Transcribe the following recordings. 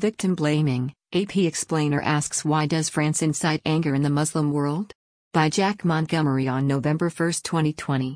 Victim blaming, AP explainer asks why does France incite anger in the Muslim world? By Jack Montgomery on November 1, 2020.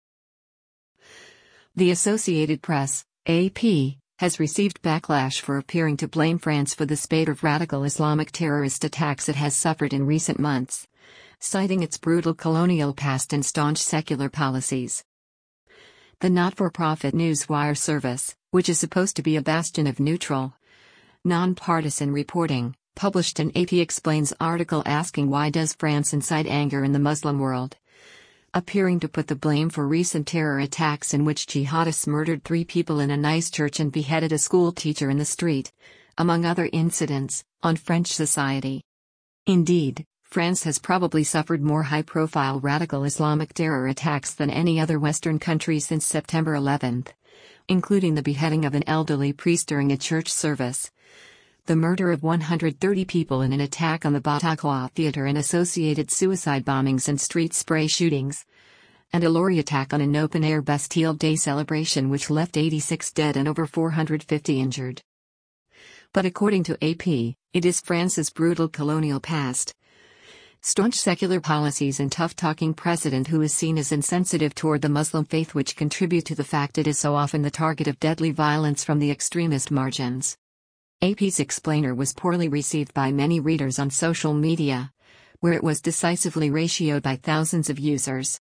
The Associated Press, AP, has received backlash for appearing to blame France for the spate of radical Islamic terrorist attacks it has suffered in recent months, citing its brutal colonial past and staunch secular policies. The not-for-profit newswire service, which is supposed to be a bastion of neutral, nonpartisan reporting, published an AP Explains article asking why does France incite anger in the Muslim world, appearing to put the blame for recent terror attacks in which jihadists murdered 3 people in a nice church and beheaded a school teacher in the street, among other incidents, on French society. Indeed, France has probably suffered more high-profile radical Islamic terror attacks than any other Western country since September 11, including the beheading of an elderly priest during a church service, the murder of 130 people in an attack on the Bataclan Theatre and associated suicide bombings and street spray shootings, and a lorry attack on an open-air Bastille Day celebration which left 86 dead and over 450 injured. But according to AP, it is France's brutal colonial past, staunch secular policies and tough-talking president who is seen as insensitive toward the Muslim faith which contribute to the fact it is so often the target of deadly violence from the extremist margins. AP's explainer was poorly received by many readers on social media, where it was decisively ratioed by thousands of users.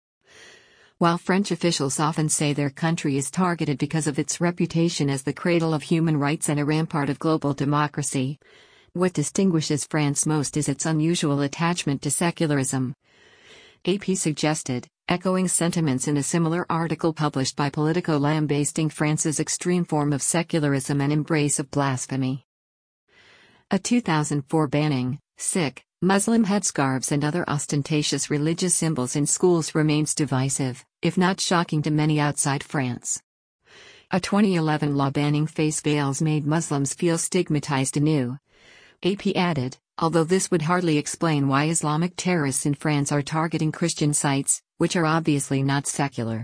While French officials often say their country is targeted because of its reputation as the cradle of human rights and a rampart of global democracy, what distinguishes France most is its unusual attachment to secularism. AP suggested, echoing sentiments in a similar article published by Politico lambasting France's extreme form of secularism and embrace of blasphemy. A 2004 banning, Sikh, Muslim headscarves and other ostentatious religious symbols in schools remains divisive, if not shocking to many outside France. A 2011 law banning face veils made Muslims feel stigmatized anew. AP added, although this would hardly explain why Islamic terrorists in France are targeting Christian sites, which are obviously not secular.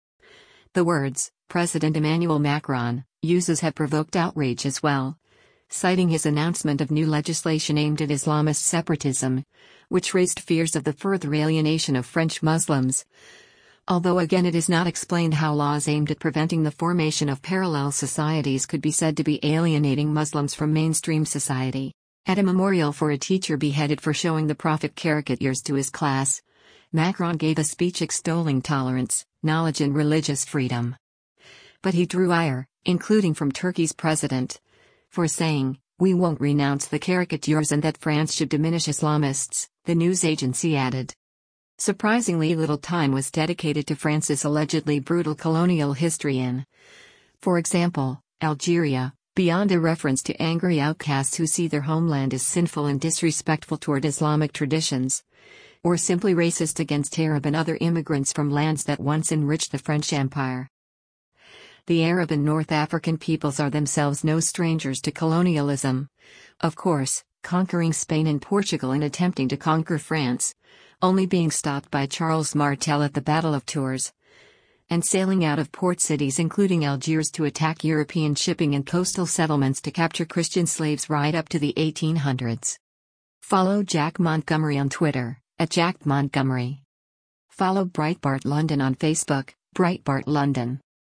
The words, President Emmanuel Macron, uses have provoked outrage as well, citing his announcement of new legislation aimed at Islamist separatism, which raised fears of the further alienation of French Muslims. Although again it is not explained how laws aimed at preventing the formation of parallel societies could be said to be alienating Muslims from mainstream society. At a memorial for a teacher beheaded for showing the Prophet caricatures to his class, Macron gave a speech extolling tolerance, knowledge and religious freedom. But he drew ire, including from Turkey's president, for saying, "We won't renounce the caricatures," and that France should diminish Islamists, the news agency added. Surprisingly little time was dedicated to France's allegedly brutal colonial history in, for example, Algeria, beyond a reference to angry outcasts who see their homeland as sinful and disrespectful toward Islamic traditions, or simply racist against Arab and other immigrants from lands that once enriched the French Empire. The Arab and North African peoples are themselves no strangers to colonialism. Of course, conquering Spain and Portugal and attempting to conquer France, only being stopped by Charles Martel at the Battle of Tours, and sailing out of port cities including Algiers to attack European shipping and coastal settlements to capture Christian slaves right up to the 1800s. Follow Jack Montgomery on Twitter, @JackMontgomery. Follow Breitbart London on Facebook, Breitbart London.